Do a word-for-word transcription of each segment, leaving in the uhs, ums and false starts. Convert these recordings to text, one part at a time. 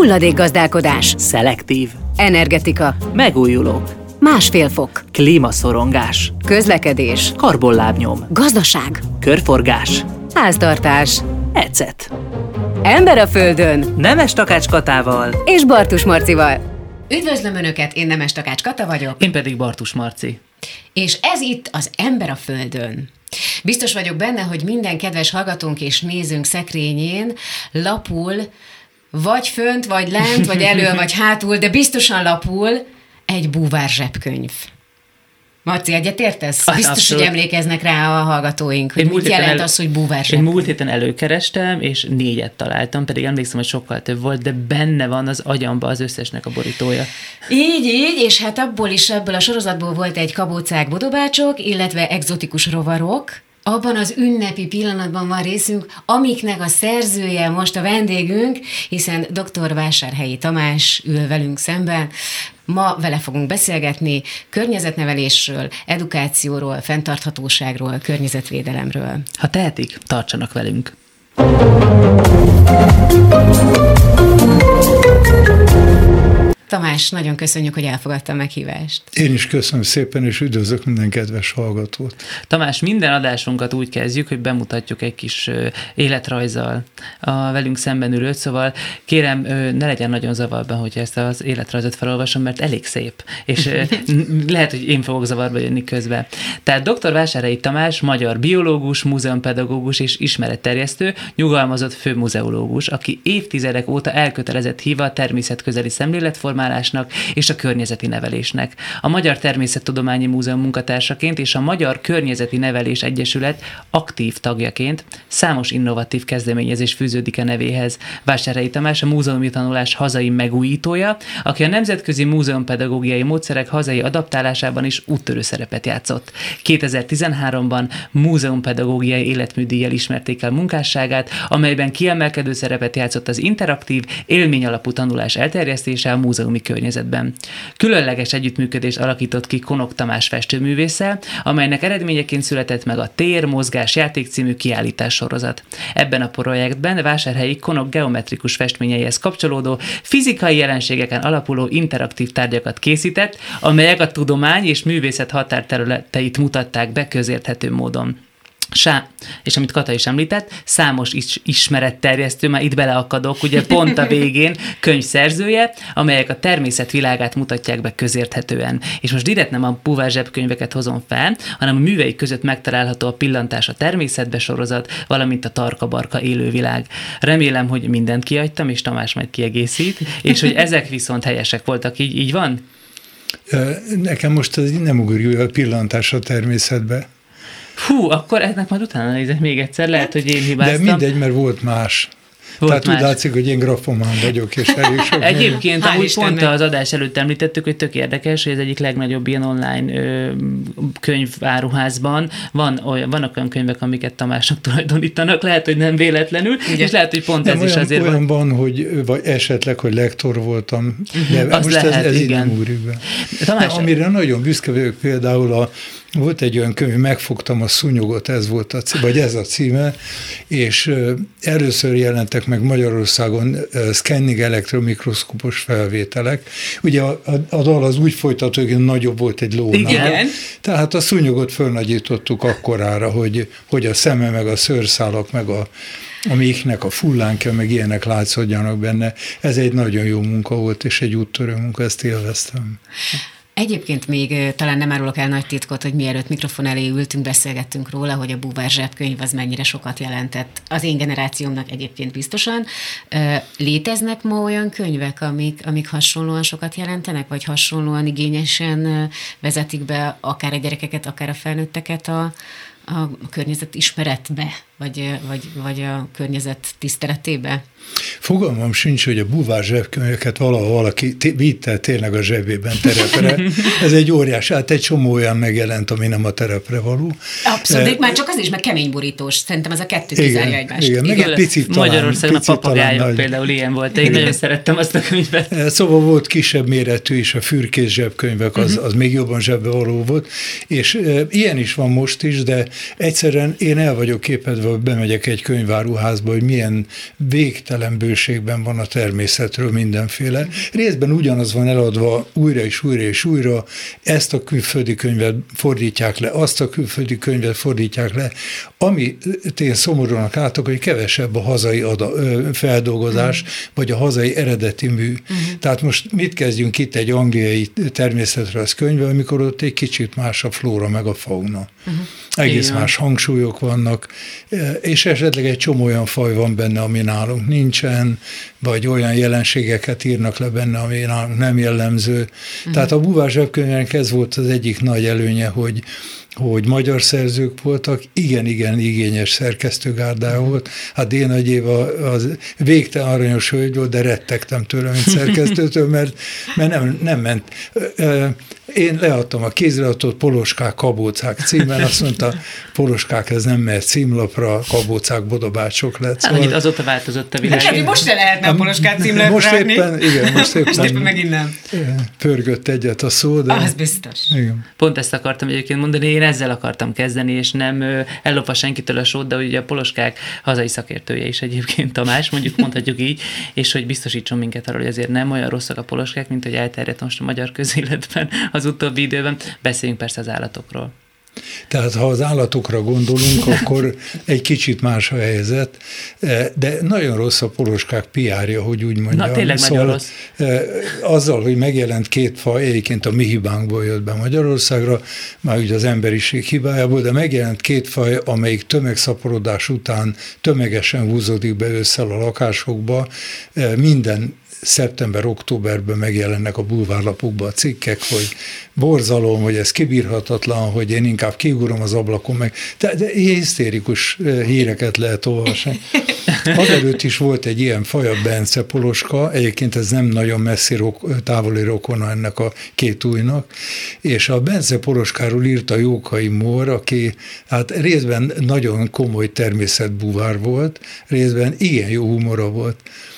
Hulladékgazdálkodás. Szelektív. Energetika. Megújulók. Másfél fok. Klímaszorongás. Közlekedés. Karbonlábnyom. Gazdaság. Körforgás. Háztartás. Ecet. Ember a földön. Nemes Takács Katával. És Bartus Marcival. Üdvözlöm Önöket, én Nemes Takács Kata vagyok. Én pedig Bartus Marci. És ez itt az Ember a földön. Biztos vagyok benne, hogy minden kedves hallgatónk és nézőnk szekrényén lapul, vagy fönt, vagy lent, vagy elől, vagy hátul, de biztosan lapul egy búvár zsebkönyv. Marci, egyetértesz? Biztos, abszolút. Hogy emlékeznek rá a hallgatóink, hogy mit jelent el, az, hogy búvár zsebkönyv. Én múlt héten előkerestem, és négyet találtam, pedig emlékszem, hogy sokkal több volt, de benne van az agyamba az összesnek a borítója. Így, így, és hát abból is, ebből a sorozatból volt egy kabócák, bodobácsok, illetve egzotikus rovarok. Abban az ünnepi pillanatban van részünk, amiknek a szerzője most a vendégünk, hiszen dr. Vásárhelyi Tamás ül velünk szemben. Ma vele fogunk beszélgetni környezetnevelésről, edukációról, fenntarthatóságról, környezetvédelemről. Ha tehetik, tartsanak velünk! Tamás, nagyon köszönjük, hogy elfogadta a meghívást. Én is köszönöm szépen, és üdvözlök minden kedves hallgatót. Tamás, minden adásunkat úgy kezdjük, hogy bemutatjuk egy kis életrajzzal a velünk szemben ülőt, szóval kérem, ne legyen nagyon zavarban, hogyha ezt az életrajzot felolvasom, mert elég szép, és lehet, hogy én fogok zavarba jönni közben. Tehát dr. Vásárhelyi Tamás, magyar biológus, múzeumpedagógus és ismeretterjesztő, nyugalmazott főmuzeológus, aki évtizedek óta elkötelezett híva a természetközeli szemléletformálásnak és a környezeti nevelésnek. A Magyar Természettudományi Múzeum munkatársaként és a Magyar Környezeti Nevelés Egyesület aktív tagjaként számos innovatív kezdeményezés fűződik a nevéhez. Vásárhelyi Tamás a múzeumi tanulás hazai megújítója, aki a nemzetközi múzeumpedagógiai módszerek hazai adaptálásában is úttörő szerepet játszott. kétezer-tizenháromban múzeumpedagógiai életműdíjjal ismerték el munkásságát, amelyben kiemelkedő szerepet játszott az interaktív, élményalapú tanulás elterjesztése a múzeumi környezetben. Különleges együttműködést alakított ki Konok Tamás festőművésszel, amelynek eredményeként született meg a Tér, Mozgás, Játék című kiállítás sorozat. Ebben a projektben Vásárhelyi Konok geometrikus festményeihez kapcsolódó, fizikai jelenségeken alapuló interaktív tárgyakat készített, amelyek a tudomány és művészet határterületeit mutatták be közérthető módon. Sá, és amit Kata is említett, számos is, ismeretterjesztő, már itt beleakadok, ugye pont a végén könyv szerzője, amelyek a természet világát mutatják be közérthetően. És most direkt nem a búvár zsebkönyveket hozom fel, hanem a műveik között megtalálható a Pillantás a természetbe sorozat, valamint a Tarka-Barka élővilág. Remélem, hogy mindent kihagytam, és Tamás majd kiegészít, és hogy ezek viszont helyesek voltak, így, így van? Nekem most ez nem ugorjuk a Pillantás a természetbe. Hú, akkor ennek majd utána nézek még egyszer, lehet, hogy én hibáztam. De mindegy, mert volt más. Volt Tehát más. Úgy látszik, hogy én grafomán vagyok, és elég sok. Egyébként amúgy pont az adás előtt említettük, hogy tök érdekes, hogy ez egyik legnagyobb ilyen online ö, könyváruházban van olyan, vannak olyan könyvek, amiket Tamásnak tulajdonítanak, lehet, hogy nem véletlenül, ugye? És lehet, hogy pont nem ez olyan, is azért olyan van. van, hogy vagy esetleg, hogy lektor voltam, de uh-huh. most lehet, ez, ez igen. nem úrik be. Tamás, amire nagyon büszke vagyok, például a volt egy olyan könyv, Megfogtam a szúnyogot, ez volt a címe, vagy ez a címe, és először jelentek meg Magyarországon szkenning elektromikroszkópos felvételek. Ugye a, a, a dal az úgy folytatódik, hogy nagyobb volt egy lónál. Igen. Tehát a szúnyogot fölnagyítottuk akkorára, hogy, hogy a szeme, meg a szőrszálak, meg a a méhnek a fullánkja, meg ilyenek látszódjanak benne. Ez egy nagyon jó munka volt, és egy úttörő munka, ezt élveztem. Egyébként még talán nem árulok el nagy titkot, hogy mielőtt mikrofon elé ültünk, beszélgettünk róla, hogy a búvár zsebkönyv az mennyire sokat jelentett. Az én generációmnak egyébként biztosan. Léteznek ma olyan könyvek, amik, amik hasonlóan sokat jelentenek, vagy hasonlóan igényesen vezetik be akár a gyerekeket, akár a felnőtteket a, a környezet ismeretbe, vagy, vagy, vagy a környezet tiszteletébe? Fogalmam sincs, hogy a búvár zsebkönyveket valahol valaki vitte tényleg a zsebében terepre. Ez egy óriás, hát egy csomó olyan megjelent, ami nem a terepre való. Abszolút, e, már csak az is, meg kemény borítós. Szerintem ez a kettő kizárja egymást. Igen, meg egy picit talán. Magyarországon a papagájok például ilyen volt. Én igen. nagyon szerettem azt a könyvet. Szóval volt kisebb méretű is, a fürkész zsebkönyvek, az, az még jobban zsebbe való volt. És e, ilyen is van most is, de egyszerűen én el vagyok képedve, hogy bemegyek egy könyváruházba, hogy milyen végtelen bőség minőségben van a természetről mindenféle. Részben ugyanaz van eladva újra és újra és újra, ezt a külföldi könyvet fordítják le, azt a külföldi könyvet fordítják le, ami én szomorúnak látok, hogy kevesebb a hazai ada, feldolgozás, uh-huh. vagy a hazai eredeti mű. Uh-huh. Tehát most mit kezdjünk itt egy angliai természetrajz könyvvel, amikor ott egy kicsit más a flóra meg a fauna. Uh-huh. Egész Igen. más hangsúlyok vannak, és esetleg egy csomó olyan faj van benne, ami nálunk nincsen, vagy olyan jelenségeket írnak le benne, ami nálunk nem jellemző. Uh-huh. Tehát a Búvár zsebkönyvének ez volt az egyik nagy előnye, hogy hogy magyar szerzők voltak, igen-igen igényes szerkesztőgárdája volt. Hát én Nagy Éva az végtelen aranyos hölgy volt, de rettegtem tőle, mint szerkesztőtől, mert, mert nem, nem ment. Én leadtam a kéziratot Poloskák, Kabócák címen, azt mondta, Poloskák, ez nem mehet címlapra, Kabócák, Bodobácsok lett. Szóval... Annyit azóta változott a világ. Hát, most se lehetne a Poloskák címlapra Most éppen, igen, most éppen, most éppen megint nem. Pörgött egyet a szó, de... Az biztos. Igen. Pont ezt akartam egyébként mondani, én ezzel akartam kezdeni, és nem ellopva senkitől a sót, de ugye a Poloskák hazai szakértője is egyébként Tamás, mondjuk mondhatjuk így, és hogy biztosítson minket arról, hogy azért nem olyan rosszak a Poloskák, mint hogy elterjedt most a magyar közéletben az utóbbi időben. Beszéljünk persze az állatokról. Tehát ha az állatokra gondolunk, akkor egy kicsit más a helyzet, de nagyon rossz a Poloskák pé er-ja, hogy úgy mondjam. Na tényleg szóval nagyon rossz. Azzal, hogy megjelent két faj, egyébként a mi hibánkból jött be Magyarországra, már ugye az emberiség hibájából, de megjelent két faj, amelyik tömegszaporodás után tömegesen húzódik be ősszel a lakásokba, minden szeptember-októberben megjelennek a bulvárlapokban a cikkek, hogy borzalom, hogy ez kibírhatatlan, hogy én inkább kiugrom az ablakon meg. De, de hisztérikus híreket lehet olvasni. Azelőtt is volt egy ilyen faj, a Bence poloska, egyébként ez nem nagyon messzi rok, távoli rokona ennek a két újnak, és a Bence poloskáról írta Jókai Mór, aki hát részben nagyon komoly természetbúvár volt, részben igen jó humora volt.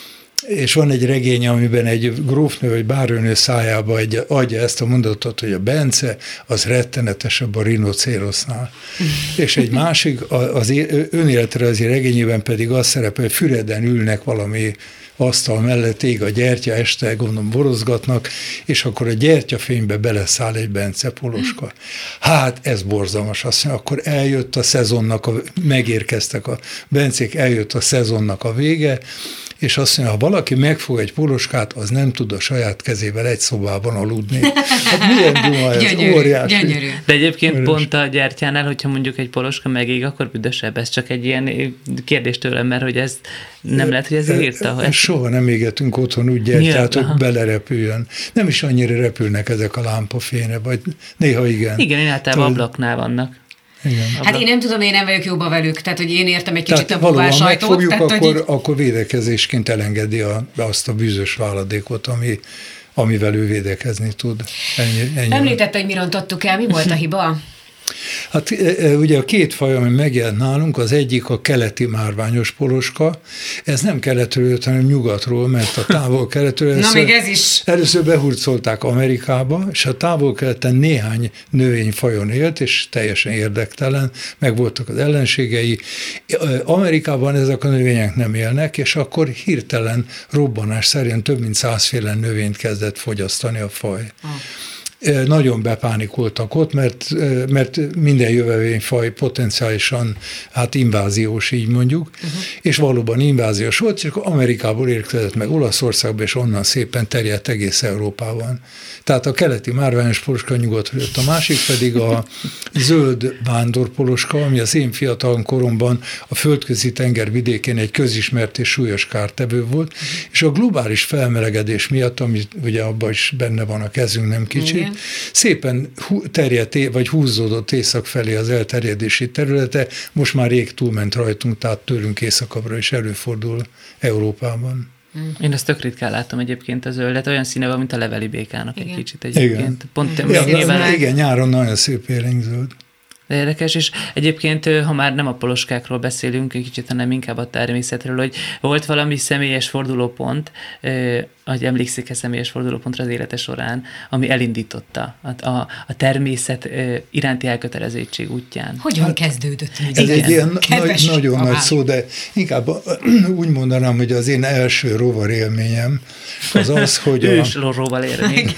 És van egy regény, amiben egy grófnő vagy bárónő szájába egy, adja ezt a mondatot, hogy a Bence az rettenetesebb a rinocérosznál. És egy másik, az önéletrajzi regényében pedig az szerepel, hogy Füreden ülnek valami asztal mellett, ég a gyertya, este gondolom borozgatnak, és akkor a gyertyafénybe beleszáll egy Bence poloska. Hát ez borzalmas, azt mondja, akkor eljött a szezonnak, a, megérkeztek a Bencék, eljött a szezonnak a vége, és azt mondja, ha valaki megfog egy poloskát, az nem tud a saját kezével egy szobában aludni. Hát milyen duma ez, gyönyörű, óriási. Gyönyörű. De egyébként Örös. Pont a gyertyánál, hogyha mondjuk egy poloska megég, akkor büdösebb. Ez csak egy ilyen kérdés tőlem, mert hogy ez nem lehet, hogy ez írta. E, soha nem égetünk otthon úgy gyertyát, hogy belerepüljön. Nem is annyira repülnek ezek a lámpafényre, vagy néha igen. Igen, én általában ablaknál vannak. Igen. Hát én nem tudom, én nem vagyok jóba velük, tehát hogy én értem egy kicsit tehát a búvár sajtót. Megfogjuk, tehát, akkor, hogy... akkor védekezésként elengedi a, azt a bűzös váladékot, ami, amivel ő védekezni tud. Ennyi, ennyi. Említette, hogy mi rontottuk el, mi volt a hiba? Hát ugye a két faj, ami megjelent nálunk, az egyik a keleti márványos poloska, ez nem keletről jött, hanem nyugatról, mert a távol-keletről Na még ez is. Először behurcolták Amerikába, és a távol-keleten néhány növényfajon élt, és teljesen érdektelen, meg voltak az ellenségei. Amerikában ezek a növények nem élnek, és akkor hirtelen robbanás szerint több mint százféle növényt kezdett fogyasztani a faj. Ah. Nagyon bepánikoltak ott, mert, mert minden jövevényfaj potenciálisan hát inváziós, így mondjuk, uh-huh. és valóban inváziós volt, csak Amerikából érkezett meg Olaszországba, és onnan szépen terjedt egész Európában. Tehát a keleti márványos poloska nyugodtra jött, a másik pedig a zöld vándorpoloska, ami az én fiatal koromban a földközi tenger vidékén egy közismert és súlyos kártevő volt, uh-huh. és a globális felmelegedés miatt, ami ugye abban is benne van a kezünk, nem kicsit, igen. szépen terjedt, vagy húzódott észak felé az elterjedési területe, most már rég túlment rajtunk, tehát tőlünk északabbra is előfordul Európában. Én azt tök ritkán látom egyébként a zöldet, olyan színe van, mint a leveli békának igen. egy kicsit egyébként. Igen, Pont igen, nyilván... igen nyáron nagyon szép élénkzöld. Érdekes, és egyébként, ha már nem a poloskákról beszélünk, egy kicsit, hanem inkább a természetről, hogy volt valami személyes fordulópont, hogy emlékszik-e személyes fordulópontra az élete során, ami elindította a, a, a természet iránti elkötelezettség útján. Hogyan hát, kezdődött? Ez egy ilyen nagy, nagyon nagy szó, de inkább úgy mondanám, hogy az én első rovar élményem az az, hogy a, ős rovar élmény.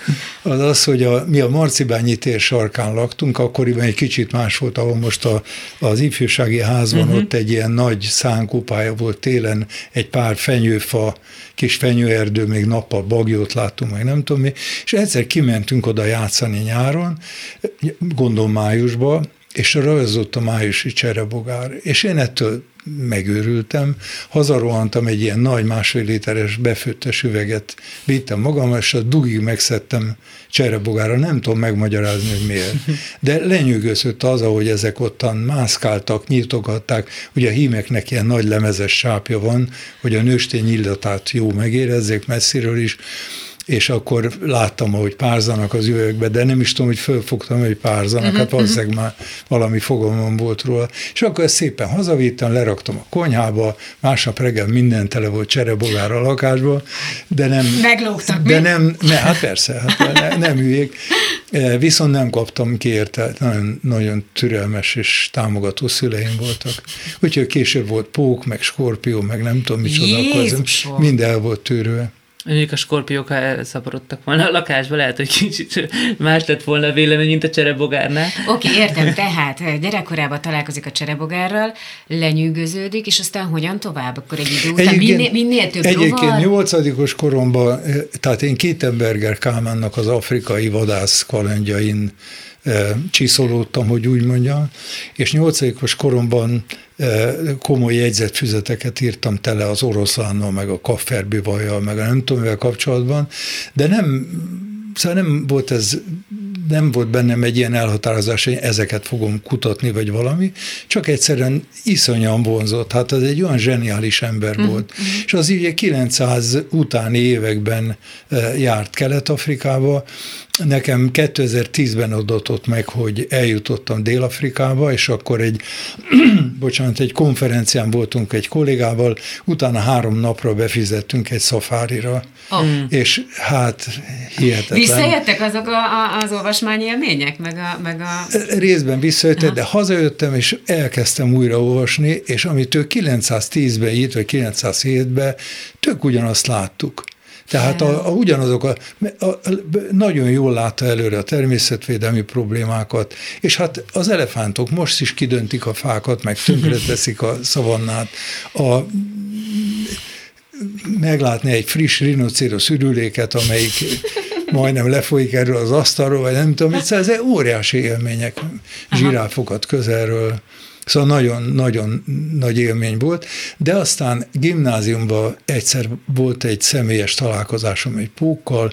Az az, hogy a, mi a Marcibányi tér sarkán laktunk, akkoriban egy kicsit más volt, ahol most a, az ifjúsági házban uh-huh. ott egy ilyen nagy szánkupája volt télen, egy pár fenyőfa, kis fenyőerdő, még nappal bagyót láttunk, meg nem tudom mi, és egyszer kimentünk oda játszani nyáron, gondolom májusba, és rajzott a májusi cserebogár, és én ettől megőrültem, hazarohantam, egy ilyen nagy másfél literes befőttes üveget vittem magam, és a dugig megszedtem cserebogára, nem tudom megmagyarázni, hogy miért. De lenyűgözött az, ahogy ezek ottan mászkáltak, nyitogatták, ugye a hímeknek ilyen nagy lemezes sápja van, hogy a nőstény illatát jó megérezzék messziről is, és akkor láttam, ahogy párzanak az üvegbe, de nem is tudom, hogy fölfogtam, hogy párzanak, uh-huh, hát valószínűleg uh-huh. már valami fogalmam volt róla. És akkor ezt szépen hazavittem, leraktam a konyhába, másnap reggel minden tele volt cserebogár a lakásba, de nem... Meglógtak de mi? nem, ne, hát persze, hát ne, nem hülyék. Viszont nem kaptam ki érte, nagyon, nagyon türelmes és támogató szüleim voltak. Úgyhogy később volt pók, meg skorpió, meg nem tudom micsoda, akkor ez mind el volt tűrve. Mondjuk a skorpiók, ha elszaporodtak volna a lakásba, lehet, hogy kicsit más lett volna a vélemény, mint a cserebogárnál. Oké, okay, értem, tehát gyerekkorában találkozik a cserebogárral, lenyűgöződik, és aztán hogyan tovább? Akkor egy idő után minél, minél több rovar? Egyébként nyolcadikos koromban, tehát én Kétenberger Kálmánnak az afrikai vadász kalandjain csiszolódtam, hogy úgy mondjam, és nyolcadikos koromban komoly jegyzetfüzeteket írtam tele az oroszlánnal, meg a kafferbivajjal, meg a nem tudom, mivel kapcsolatban, de nem, szóval nem volt ez, nem volt bennem egy ilyen elhatározás, hogy ezeket fogom kutatni, vagy valami, csak egyszerűen iszonyan vonzott. Hát az egy olyan zseniális ember mm. volt. Mm. És az ugye kilencszáz utáni években járt Kelet-Afrikába. Nekem kétezer-tízben adatott meg, hogy eljutottam Dél-Afrikába, és akkor egy, bocsánat, egy konferencián voltunk egy kollégával, utána három napra befizettünk egy szafárira. Oh. És hát hihetetlen. Visszajöttek azok a, a, az olvasmányi élmények? Meg a, meg a... Részben visszajöttek, de hazajöttem, és elkezdtem újra olvasni, és amitől kilencszáztízben írt, vagy kilencszázhétben tök ugyanazt láttuk. Tehát a, a, ugyanazok a, a, a, nagyon jól látta előre a természetvédelmi problémákat, és hát az elefántok most is kidöntik a fákat, meg tönkreteszik a szavannát. A, meglátni egy friss rinocéros ürüléket, amelyik majdnem lefolyik erről az asztalról, vagy nem tudom, ez óriási élmények, zsiráfokat közelről. Szóval nagyon-nagyon nagy élmény volt, de aztán gimnáziumban egyszer volt egy személyes találkozásom egy pókkal,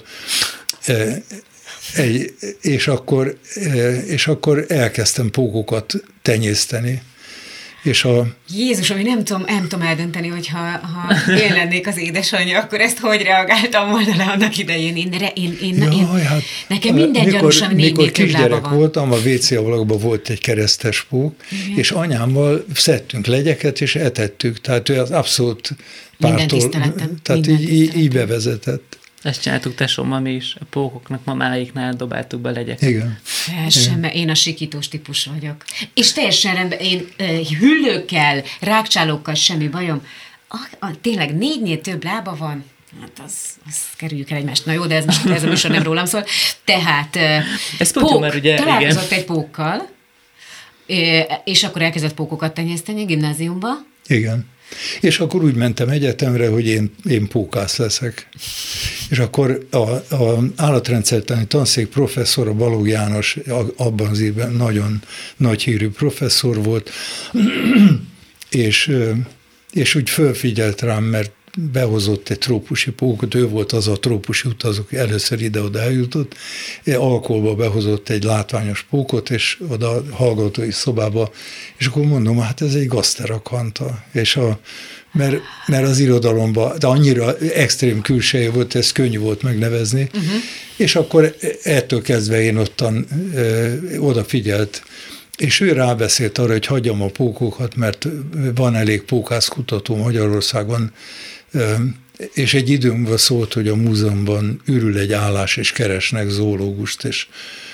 egy, és, akkor, és akkor elkezdtem pókokat tenyészteni. És a... Jézusom, én nem tudom, nem tudom eldönteni, hogy ha, ha én lennék az édesanyja, akkor ezt hogy reagáltam volna le annak idején. Én, én, én, Jaj, én, hát, nekem minden gyanús, ami négy mikor kisgyerek van. voltam, a vé cé ablakban volt egy keresztes pók, igen. És anyámmal szedtünk legyeket, és etettük. Tehát ő az abszolút pártól, tehát így, így, így bevezetett. Ezt csináltuk tesómmal mi is, a pókoknak mamáiknál dobáltuk be legyek. Igen. Sem, mert én a sikítós típus vagyok. És teljesen rendben, én uh, hüllőkkel, rákcsálókkal semmi bajom. A, a, tényleg négynél több lába van, hát az, az kerüljük el egymást. Na jó, de ez most ez a műsor nem rólam szól. Tehát uh, pók, már ugye, találkozott igen. egy pókkal, és akkor elkezdett pókokat tenyészteni gimnáziumba. Igen. És akkor úgy mentem egyetemre, hogy én, én pókász leszek. És akkor a, a állatrendszertani tanszék professzor, a Balogh János, abban az évben nagyon nagy hírű professzor volt, és, és úgy fölfigyelt rám, mert behozott egy trópusi pókot, ő volt az a trópusi utazó, aki először ide-oda eljutott, alkoholba behozott egy látványos pókot, és oda a hallgatói szobába, és akkor mondom, hát ez egy gaszterakanta, és a, mert, mert az irodalomban, de annyira extrém külseje volt, ez könnyű volt megnevezni, uh-huh. És akkor ettől kezdve én ottan ö, odafigyelt és ő rábeszélt arra, hogy hagyjam a pókokat, mert van elég pókászkutató Magyarországon, és egy időnkben szólt, hogy a múzeumban ürül egy állás, és keresnek zoológust, és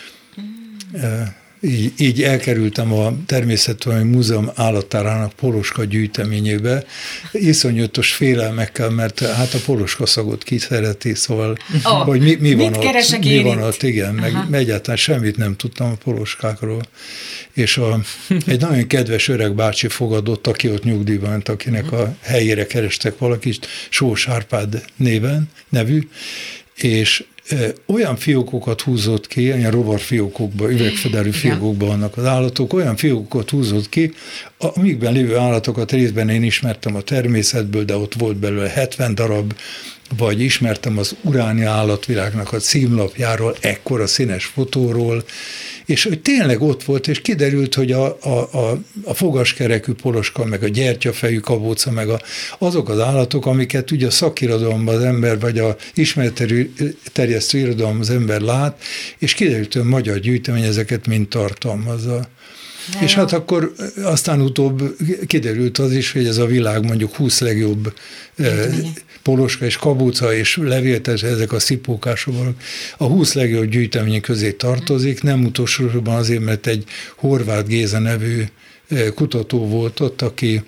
így, így elkerültem a Természettudományi Múzeum állattárának poloska gyűjteményébe, iszonyatos félelmekkel, mert hát a poloska szagot ki szereti, szóval, oh, hogy mi, mi van ott, mi van itt? ott, igen, meg Aha. egyáltalán semmit nem tudtam a poloskákról. És a, egy nagyon kedves öreg bácsi fogadott, aki ott nyugdíjban ment, akinek a helyére kerestek valakit, Sós Árpád néven, nevű, és olyan fiókokat húzott ki, ilyen rovarfiókokban, üvegfederű fiókokban vannak az állatok, olyan fiókokat húzott ki, amikben lévő állatokat részben én ismertem a természetből, de ott volt belőle hetven darab, vagy ismertem az Uránia állatvilágnak a címlapjáról, ekkora színes fotóról, és hogy tényleg ott volt, és kiderült, hogy a, a, a, a fogaskerekű poloska, meg a gyertyafejű kabóca, meg a, azok az állatok, amiket ugye a szakirodalomban az ember, vagy a ismeretterjesztő irodalomban az ember lát, és kiderült, hogy a magyar gyűjtemény ezeket mind tartalmazza. De és jó. Hát akkor aztán utóbb kiderült az is, hogy ez a világ mondjuk húsz legjobb eh, poloska és kabóca és levéltes, ezek a szipókások, a húsz legjobb gyűjtemény közé tartozik, nem utolsósorban azért, mert egy Horváth Géza nevű eh, kutató volt ott, aki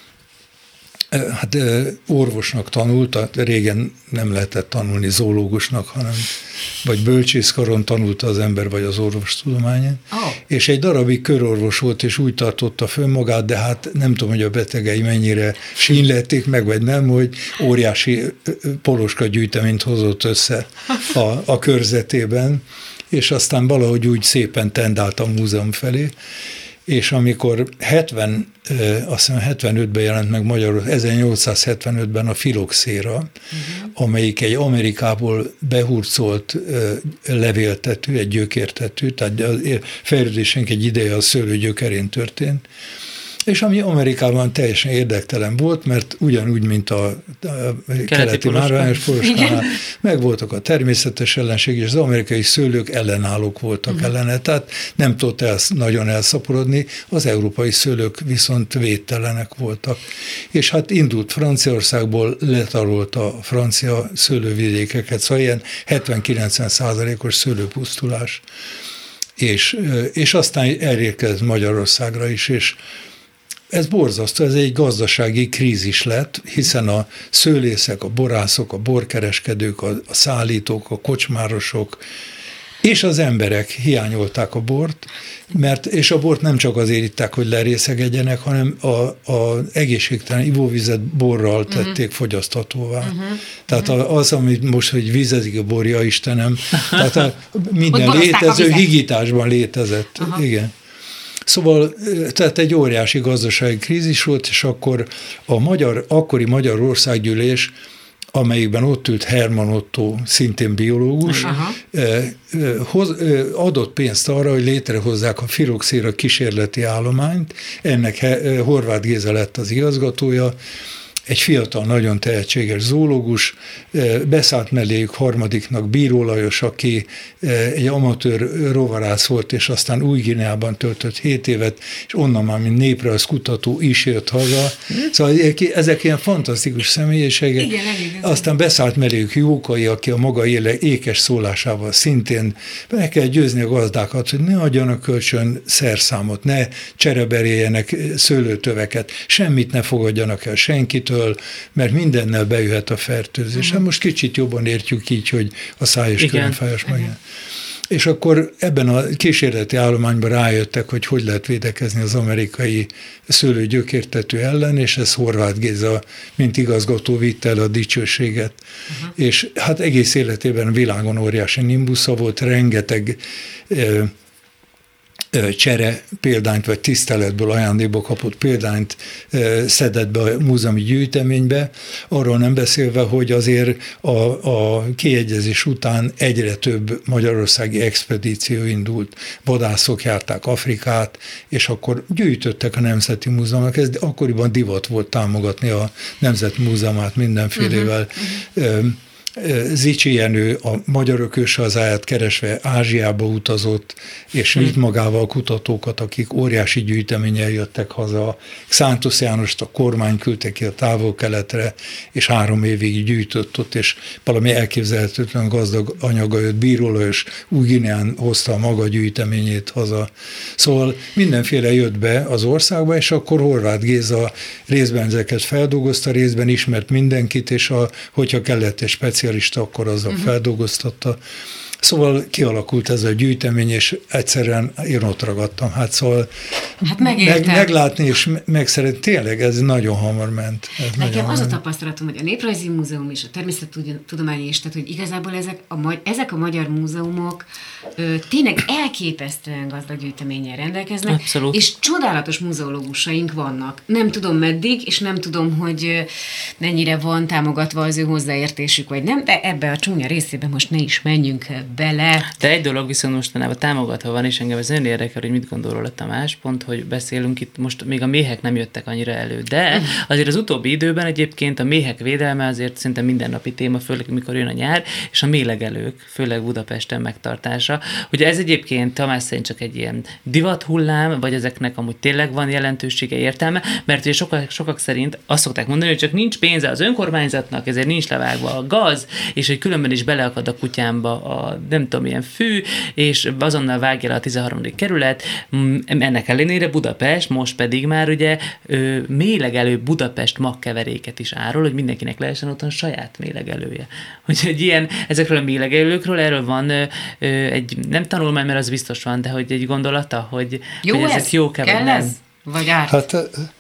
hát orvosnak tanult, régen nem lehetett tanulni zoológusnak, hanem vagy bölcsészkaron tanulta az ember, vagy az orvostudományon, oh. és egy darabig körorvos volt, és úgy tartotta fönn magát, de hát nem tudom, hogy a betegei mennyire sínlették meg, vagy nem, hogy óriási poloska gyűjteményt hozott össze a, a körzetében, és aztán valahogy úgy szépen tendált a múzeum felé, és amikor hetven, azt hiszem hetvenötben jelent meg Magyarországon, ezernyolcszázhetvenötben a filoxéra, uh-huh. amelyik egy Amerikából behurcolt levéltető, egy gyökértető, tehát a fejlődésünk egy ideje a szőlő gyökerén történt, és ami Amerikában teljesen érdektelen volt, mert ugyanúgy, mint a, a keleti, keleti márványos poloskánál, megvoltak a természetes ellenség, és az amerikai szőlők ellenállók voltak uh-huh. ellene, tehát nem tudott el, nagyon elszaporodni, az európai szőlők viszont védtelenek voltak. És hát indult Franciaországból, letarolta a francia szőlővidékeket, szóval ilyen hetven-kilencven százalékos szőlőpusztulás. És, és aztán elérkezett Magyarországra is, és ez borzasztó, ez egy gazdasági krízis lett, hiszen a szőlészek, a borászok, a borkereskedők, a, a szállítók, a kocsmárosok és az emberek hiányolták a bort, mert, és a bort nem csak azért itták, hogy lerészegedjenek, hanem az egészségtelen ivóvizet borral tették uh-huh. fogyaszthatóvá. Uh-huh. Tehát az, amit most, hogy vizezik a bor, ja Istenem, tehát a, minden létező higításban létezett. Uh-huh. Igen. Szóval, tehát egy óriási gazdasági krízis volt, és akkor a magyar, akkori Magyar Országgyűlés, amelyikben ott ült Hermann Otto, szintén biológus, hoz, adott pénzt arra, hogy létrehozzák a filoxéra kísérleti állományt, ennek Horváth Géza lett az igazgatója, egy fiatal, nagyon tehetséges zoológus, beszállt melléjük harmadiknak Bíró Lajos, aki egy amatőr rovarász volt, és aztán Új-Guineában töltött hét évet, és onnan már, mint néprajzkutató is jött haza. Szóval ezek ilyen fantasztikus személyiségek. Igen, aztán beszállt melléjük Jókai, aki a maga éle ékes szólásával szintén meg kell győzni a gazdákat, hogy ne adjanak kölcsön szerszámot, ne csereberéljenek szőlőtöveket, semmit ne fogadjanak el senkit, mert mindennel bejöhet a fertőzés. Uh-huh. Most kicsit jobban értjük így, hogy a száj és körömfájás meg. És akkor ebben a kísérleti állományban rájöttek, hogy hogy lehet védekezni az amerikai szőlőgyökértető ellen, és ez Horváth Géza, mint igazgató, vitte el a dicsőséget. Uh-huh. És hát egész életében a világon óriási nimbusza volt, rengeteg eh, csere példányt, vagy tiszteletből ajándékból kapott példányt szedett be a múzeumi gyűjteménybe, arról nem beszélve, hogy azért a, a kiegyezés után egyre több magyarországi expedíció indult. Vadászok járták Afrikát, és akkor gyűjtöttek a Nemzeti Múzeumnak. Ez akkoriban divat volt támogatni a Nemzeti Múzeumát mindenfélevel. Uh-huh. Zichy Jenő a magyarok őshazáját keresve Ázsiába utazott, és vitt magával kutatókat, akik óriási gyűjteménnyel jöttek haza. Szántos Jánost a kormány küldte ki a Távol-Keletre, és három évig gyűjtött ott, és valami elképzelhetetlen gazdag anyaga jött. Bíró Lajos Új-Guineán hozta a maga gyűjteményét haza. Szóval mindenféle jött be az országba, és akkor Horváth Géza részben ezeket feldolgozta, részben ismert mindenkit, és a, hogyha kellett egy specialista, akkor azzal uh-huh. feldolgoztatta. Szóval kialakult ez a gyűjtemény, és egyszerűen én ott ragadtam. Hát szóval hát meg, meglátni és megszeretni, tényleg ez nagyon hamar ment. Ez Nekem az a tapasztalatom, hogy a Néprajzi Múzeum és a Természettudományi is, tehát hogy igazából ezek a, ezek a magyar múzeumok ö, tényleg elképesztően gazdag gyűjteménnyel rendelkeznek, abszolút. És csodálatos muzeológusaink vannak. Nem tudom meddig, és nem tudom, hogy mennyire van támogatva az ő hozzáértésük, vagy nem, de ebbe a csúnya részébe most ne is menjünk bele. De egy dolog viszont mostanában támogatva van, és engem ez nagyon érdekel, hogy mit gondol róla Tamás, pont, hogy beszélünk itt, most még a méhek nem jöttek annyira elő, de azért az utóbbi időben egyébként a méhek védelme azért szinte mindennapi téma, főleg mikor jön a nyár, és a méhlegelők, főleg Budapesten megtartása. Ugye ez egyébként Tamás szerint csak egy ilyen divathullám, vagy ezeknek amúgy tényleg van jelentősége, értelme, mert ugye sokak, sokak szerint azt szokták mondani, hogy csak nincs pénze az önkormányzatnak, ezért nincs levágva a gaz, és hogy különben is beleakad a kutyámba a nem tudom, ilyen fű, és azonnal vágja le a tizenharmadik kerület. Ennek ellenére Budapest most pedig már ugye méhlegelő Budapest magkeveréket is árul, hogy mindenkinek lehessen otthon saját méhlegelője. Úgyhogy ilyen, ezekről a méhlegelőkről, erről van ö, egy, nem tanulmány, mert az biztos van, de hogy egy gondolata, hogy, jó hogy ez? ezek jók-e, vagy nem. Ez? Vagy árt? Hát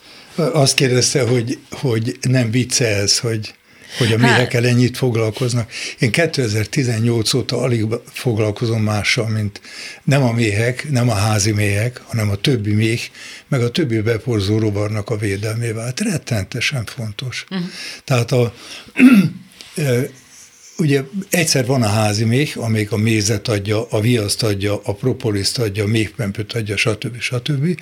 azt kérdezte, hogy, hogy nem vicce ez, hogy hogy a méhekkel ennyit foglalkoznak. Én kétezer-tizennyolc óta alig foglalkozom mással, mint nem a méhek, nem a házi méhek, hanem a többi méh, meg a többi beporzó rovarnak a védelmével. Hát rettenetesen fontos. Uh-huh. Tehát a ugye egyszer van a házi méh, amelyik a mézet adja, a viaszt adja, a propoliszt adja, a méhpempőt adja, stb. stb.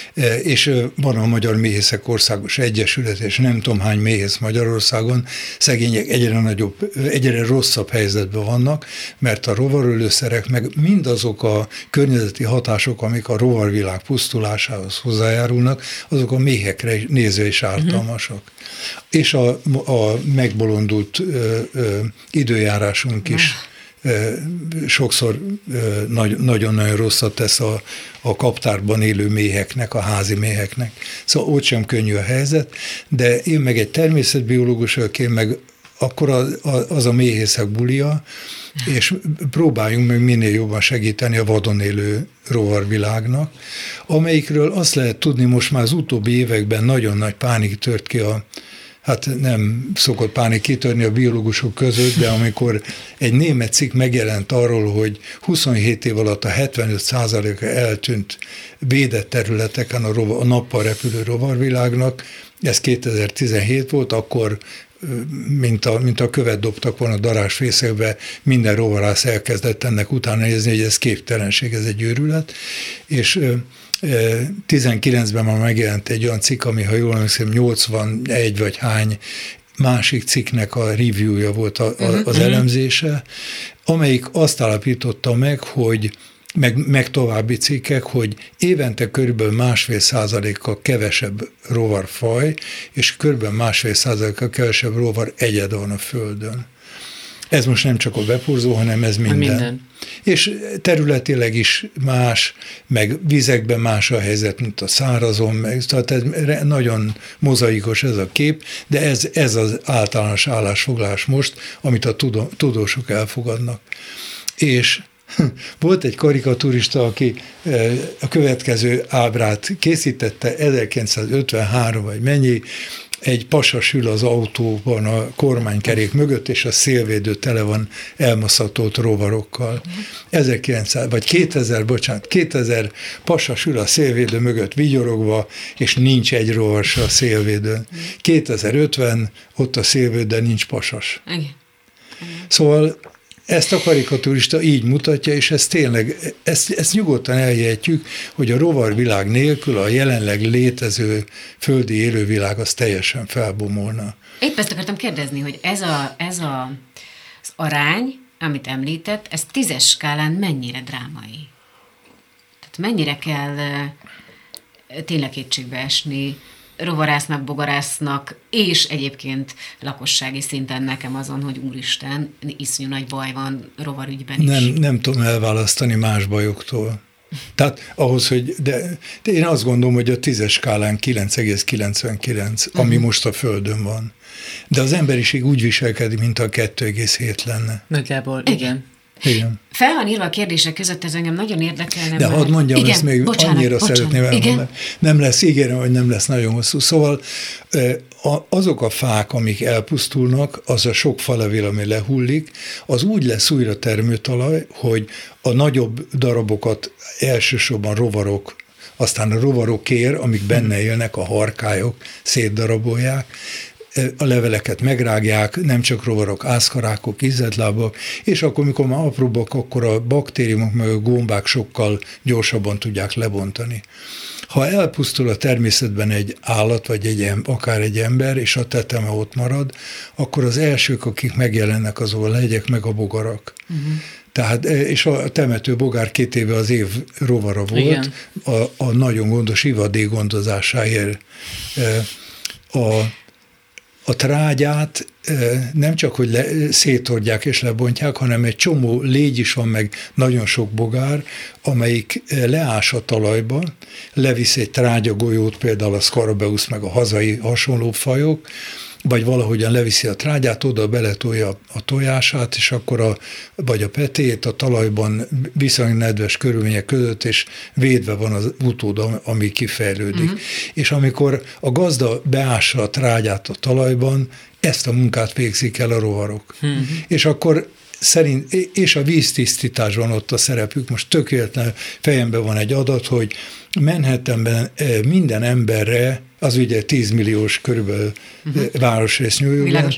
És van a Magyar Méhészek Országos Egyesület, és nem tudom hány méhész Magyarországon, szegények egyre nagyobb, egyre rosszabb helyzetben vannak, mert a rovarölőszerek, meg mindazok a környezeti hatások, amik a rovarvilág pusztulásához hozzájárulnak, azok a méhekre nézve is ártalmasak. Uh-huh. És a, a megbolondult ö, ö, időjárásunk is ö, sokszor nagyon-nagyon rosszat tesz a, a kaptárban élő méheknek, a házi méheknek. Szóval ott sem könnyű a helyzet, de én meg egy természetbiológus vagyok, én meg akkor az, az a méhészek bulia, és próbáljunk meg minél jobban segíteni a vadon élő rovarvilágnak, amelyikről azt lehet tudni, most már az utóbbi években nagyon nagy pánik tört ki a, hát nem szokott pánik kitörni a biológusok között, de amikor egy német cikk megjelent arról, hogy huszonhét év alatt a hetvenöt százaléka eltűnt védett területeken a, rovar, a nappal repülő rovarvilágnak, ez kétezer-tizenhét volt, akkor mint a, mint a követ dobtak volna darázsfészekbe, minden rovarász elkezdett ennek utána nézni, hogy ez képtelenség, ez egy őrület, és tizenkilencben már megjelent egy olyan cikk, ami, ha jól emlékszem, nyolcvanegy vagy hány másik cikknek a reviewja volt a, a, az elemzése, amelyik azt állapította meg, hogy Meg, meg további cikkek, hogy évente körülbelül másfél százalékkal kevesebb rovarfaj, és körülbelül másfél százalékkal kevesebb rovar egyed van a Földön. Ez most nem csak a beporzó, hanem ez minden. minden. És területileg is más, meg vizekben más a helyzet, mint a szárazon, meg, tehát ez nagyon mozaikos ez a kép, de ez, ez az általános állásfoglalás most, amit a tudósok elfogadnak. És volt egy karikaturista, aki a következő ábrát készítette, ezerkilencszázötvenhárom vagy mennyi, egy pasas ül az autóban a kormánykerék mögött, és a szélvédő tele van elmaszatolt rovarokkal. ezerkilencszáz, vagy kétezer, bocsánat, kétezer pasas ül a szélvédő mögött vigyorogva, és nincs egy rovar se a szélvédőn. kétezer-ötven ott a szélvédő, de nincs pasas. Szóval ezt a karikaturista így mutatja, és ez tényleg, ezt, ezt nyugodtan elhihetjük, hogy a rovarvilág nélkül a jelenleg létező földi élővilág az teljesen felbomolna. Épp ezt akartam kérdezni, hogy ez a, ez a az arány, amit említett, ez tízes skálán mennyire drámai? Tehát mennyire kell tényleg kétségbe esni rovarásznak, bogarásznak, és egyébként lakossági szinten nekem azon, hogy úristen, iszonyú nagy baj van rovarügyben is. Nem, nem tudom elválasztani más bajoktól. Tehát ahhoz, hogy, de, de én azt gondolom, hogy a tízes skálán kilenc egész kilencvenkilenc, uh-huh. ami most a Földön van. De az emberiség úgy viselkedik, mint a kettő egész hét lenne. Nagyjából, igen. igen. Igen. Fel van írva a kérdések között, ez engem nagyon érdekelne. De hadd mondjam, igen, ezt még bocsánat, annyira bocsánat, szeretném elmondani. Nem lesz, ígérem, hogy nem lesz nagyon hosszú. Szóval azok a fák, amik elpusztulnak, az a sok falevél, ami lehullik, az úgy lesz újra termőtalaj, hogy a nagyobb darabokat elsősorban rovarok, aztán a rovarokér, amik benne élnek, a harkályok szétdarabolják, a leveleket megrágják, nem csak rovarok, ászkarákok, ízeltlábak, és akkor, mikor már apróbbak, akkor a baktériumok meg a gombák sokkal gyorsabban tudják lebontani. Ha elpusztul a természetben egy állat, vagy egy, akár egy ember, és a teteme ott marad, akkor az elsők, akik megjelennek, azok a legyek, meg a bogarak. Uh-huh. Tehát, és a temető bogár két éve az év rovara volt, a, a nagyon gondos ivadék gondozásáért. A A trágyát nem csak, hogy le, szétordják és lebontják, hanem egy csomó légy is van, meg nagyon sok bogár, amelyik leás a talajba, levisz egy trágyagolyót, például a Scarabeus, meg a hazai hasonló fajok, vagy valahogyan leviszi a trágyát, oda beletolja a tojását, és akkor a, vagy a petéjét a talajban viszonylag nedves körülmények között, és védve van az utód, ami kifejlődik. Uh-huh. És amikor a gazda beássa a trágyát a talajban, ezt a munkát végzik el a rovarok. Uh-huh. És akkor szerint, és a víztisztításban ott a szerepük. Most tökéletlen fejemben van egy adat, hogy Manhattanben minden emberre, az ugye tíz milliós körülbelül uh-huh. városrész New Yorkban,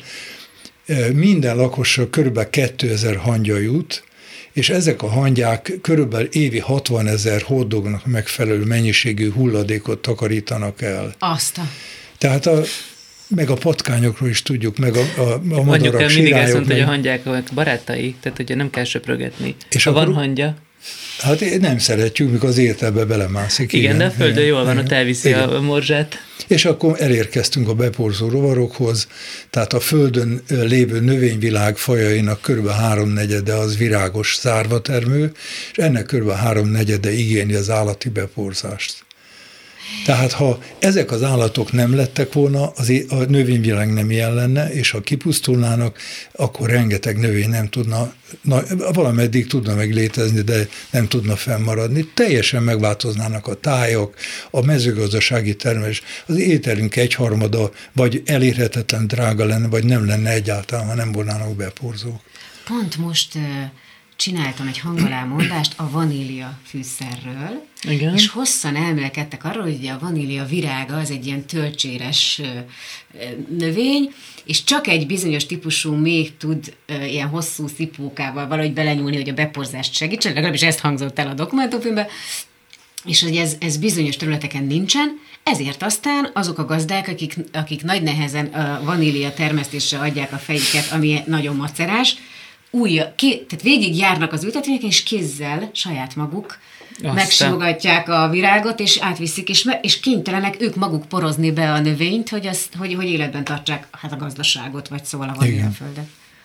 minden lakosra körülbelül kétezer hangya jut, és ezek a hangyák körülbelül évi hatvanezer hordognak megfelelő mennyiségű hulladékot takarítanak el. Azt a... Tehát a meg a patkányokról is tudjuk, meg a, a, a madarak, mondjuk sirályok. Mindig azt mondta, hogy a hangyák barátai, tehát ugye nem kell söprögetni. És ha van hangya... Hát nem szeretjük, mikor az értelbe belemászik. Igen, igen, de a földön jól van, ott elviszi igen. a morzsát. És akkor elérkeztünk a beporzó rovarokhoz, tehát a földön lévő növényvilág fajainak körülbelül háromnegyede az virágos szárvatermő, és ennek körülbelül háromnegyede igényli az állati beporzást. Tehát ha ezek az állatok nem lettek volna, az a növényvilág nem ilyen lenne, és ha kipusztulnának, akkor rengeteg növény nem tudna, na, valameddig tudna meglétezni, de nem tudna fennmaradni. Teljesen megváltoznának a tájak, a mezőgazdasági termelés, az ételünk egyharmada, vagy elérhetetlen drága lenne, vagy nem lenne egyáltalán, ha nem volnának beporzók. Pont most... csináltam egy hangalámondást a vanília fűszerről, igen. és hosszan elmélkedtek arról, hogy a vanília virága az egy ilyen tölcséres növény, és csak egy bizonyos típusú még tud ilyen hosszú szipókával valahogy belenyúlni, hogy a beporzást segítsen, legalábbis ezt hangzott el a dokumentumfilmben, és hogy ez, ez bizonyos területeken nincsen, ezért aztán azok a gazdák, akik, akik nagy nehezen a vanília termesztésre adják a fejüket, ami nagyon macerás, új, ké, tehát végig járnak az ültetvényeken, és kézzel saját maguk aztán megsimogatják a virágot, és átviszik, és, és kénytelenek ők maguk porozni be a növényt, hogy, azt, hogy, hogy életben tartsák hát a gazdaságot, vagy szóval a vaníliaföldet.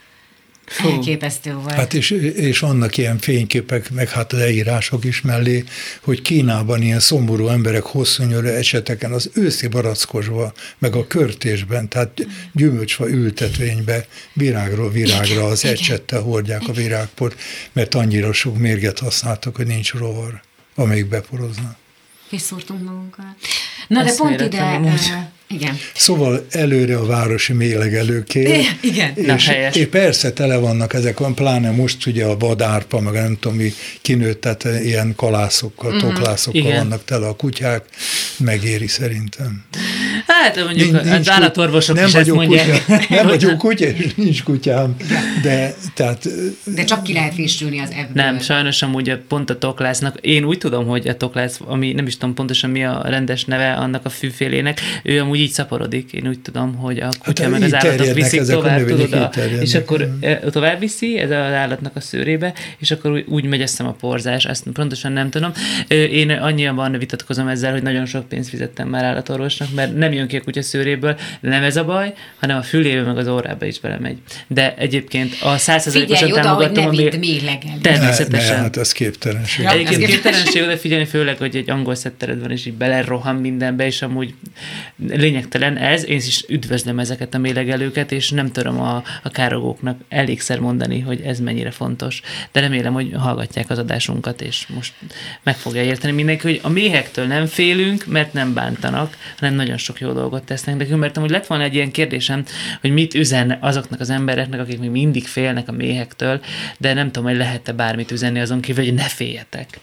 Elképesztő volt. Hát és, és vannak ilyen fényképek, meg hát leírások is mellé, hogy Kínában ilyen szomorú emberek hosszú nyölő eseteken az őszi barackosba, meg a körtésben, tehát gyümölcsfa ültetvénybe, virágról virágra az ecsettel hordják a virágport, mert annyira sok mérget használtak, hogy nincs rovar, amelyik beporozna. Kiszúrtunk magunkkal. Na, de pont ide... Uh, igen. Szóval előre a városi mérlegelőkér. Igen. És, Na, helyes. és persze tele vannak ezek, van pláne most ugye a vadárpa, meg nem tudom mi kinőtt, tehát ilyen kalászokkal, mm-hmm. toklászokkal igen. vannak tele a kutyák, megéri szerintem. Hát mondjuk nincs, az állatorvosok nem is ezt mondják. Kutya, nem vagyok kutya, és nincs kutyám, de tehát... De csak ki lehet fésülni az ebből. Nem, sajnos amúgy pont a toklásznak, én úgy tudom, hogy a toklász, ami nem is tudom pontosan mi a rendes neve annak a fűfélének, ő amúgy így szaporodik. Én úgy tudom, hogy a kutya hát, meg az állatok viszik tovább, tudod, a, és akkor tovább viszi ez az állatnak a szőrébe, és akkor úgy, úgy megy eszem a porzás, azt pontosan nem tudom. Én annyiban vitatkozom ezzel, hogy nagyon sok pénzt fizettem már állatorvosnak, mert nem jön ki a kutya szőréből, de nem ez a baj, hanem a fülébe meg az órába is belemegy. De egyébként a százszerzalékosan támogatom, ami mérlegelni. Természetesen. Ne, ne, hát ez képtelenség. Ja, egyébként képtelenség oda figyelni, főleg, hogy egy angol szettered van, és így belerohan mindenbe, és amúgy lényegtelen ez. Én is üdvözlöm ezeket a mélegelőket, és nem tudom a, a károgóknak elégszer mondani, hogy ez mennyire fontos. De remélem, hogy hallgatják az adásunkat, és most meg fogja érteni mindenki, hogy a méhektől nem félünk, mert nem bántanak, hanem nagyon sok jó dolgot tesznek nekünk, mert amúgy lett volna egy ilyen kérdésem, hogy mit üzen azoknak az embereknek, akik még mindig félnek a méhektől, de nem tudom, hogy lehet-e bármit üzenni azon kívül, hogy ne féljetek.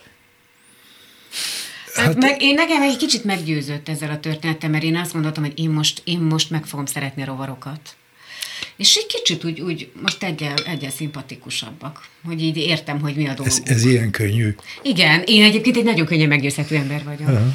Hát, meg, én nekem egy kicsit meggyőzött ezzel a történettel, mert én azt gondoltam, hogy én most, én most meg fogom szeretni a rovarokat. És egy kicsit úgy, úgy most egyel, egyel szimpatikusabbak, hogy így értem, hogy mi a dolguk. Ez, ez ilyen könnyű. Igen, én egyébként egy nagyon könnyen meggyőzhető ember vagyok. Uh-huh.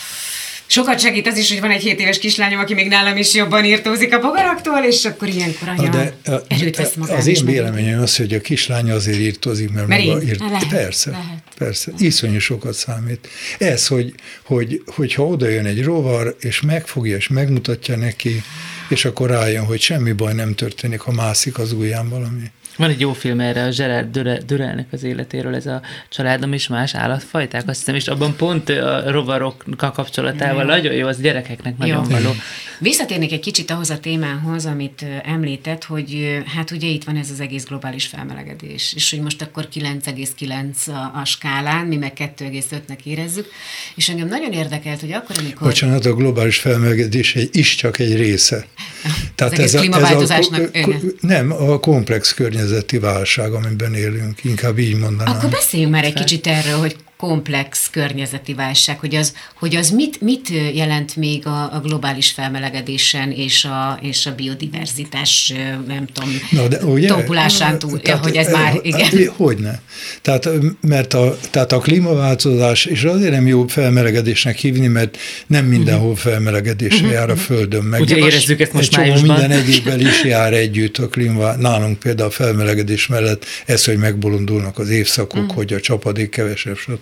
Sokat segít az is, hogy van egy hét éves kislányom, aki még nálam is jobban írtózik a bogaraktól, és akkor ilyenkor anya de, erőt vesz magán. Az én véleményem az, hogy a kislánya azért írtózik, mert, mert maga írt. Lehet, persze, lehet. persze. Iszonyú sokat számít. Ez, hogy, hogy, hogyha oda jön egy rovar, és megfogja, és megmutatja neki, és akkor rájön, hogy semmi baj nem történik, ha mászik az ujján valami. Van egy jó film erre, a Gerard Dürrellnek az életéről, ez a Családom és más állatfajták, azt hiszem, és abban pont a rovarokkal kapcsolatával jó. Nagyon jó, az gyerekeknek nagyon jó. Való. Visszatérnék egy kicsit ahhoz a témához, amit említett, hogy hát ugye itt van ez az egész globális felmelegedés, és hogy most akkor kilenc egész kilenc a, a skálán, mi meg kettő egész ötnek érezzük, és engem nagyon érdekelt, hogy akkor, amikor... Bocsánat, a globális felmelegedés is csak egy része. Tehát az ez egész a, klímaváltozásnak ez a, nem, a komplex környezeti válság, amiben élünk, inkább így mondanám. Akkor beszéljünk már egy kicsit erről, hogy komplex környezeti válság, hogy az, hogy az mit, mit jelent még a, a globális felmelegedésen és a, és a biodiverzitás, nem tudom, Na, de, ugye, tompulásán túl, tehát, hogy ez már, igen. Hogyne. Tehát, mert a, tehát a klímaváltozás, és azért nem jó felmelegedésnek hívni, mert nem mindenhol felmelegedésre uh-huh. jár a Földön. Meg ugye érezzük ezt most májusban. Minden egyébben is jár együtt a klíma. Nálunk például a felmelegedés mellett ez, hogy megbolondulnak az évszakok, uh-huh. hogy a csapadék kevesebb, stb.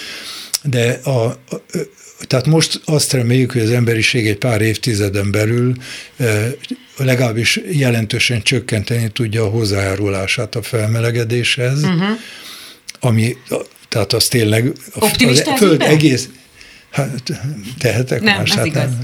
De a, a, tehát most azt reméljük, hogy az emberiség egy pár évtizeden belül e, legalábbis jelentősen csökkenteni tudja a hozzájárulását a felmelegedéshez, uh-huh. ami, tehát az tényleg a, a Föld egész, hát tehetek nem, más, hát igaz.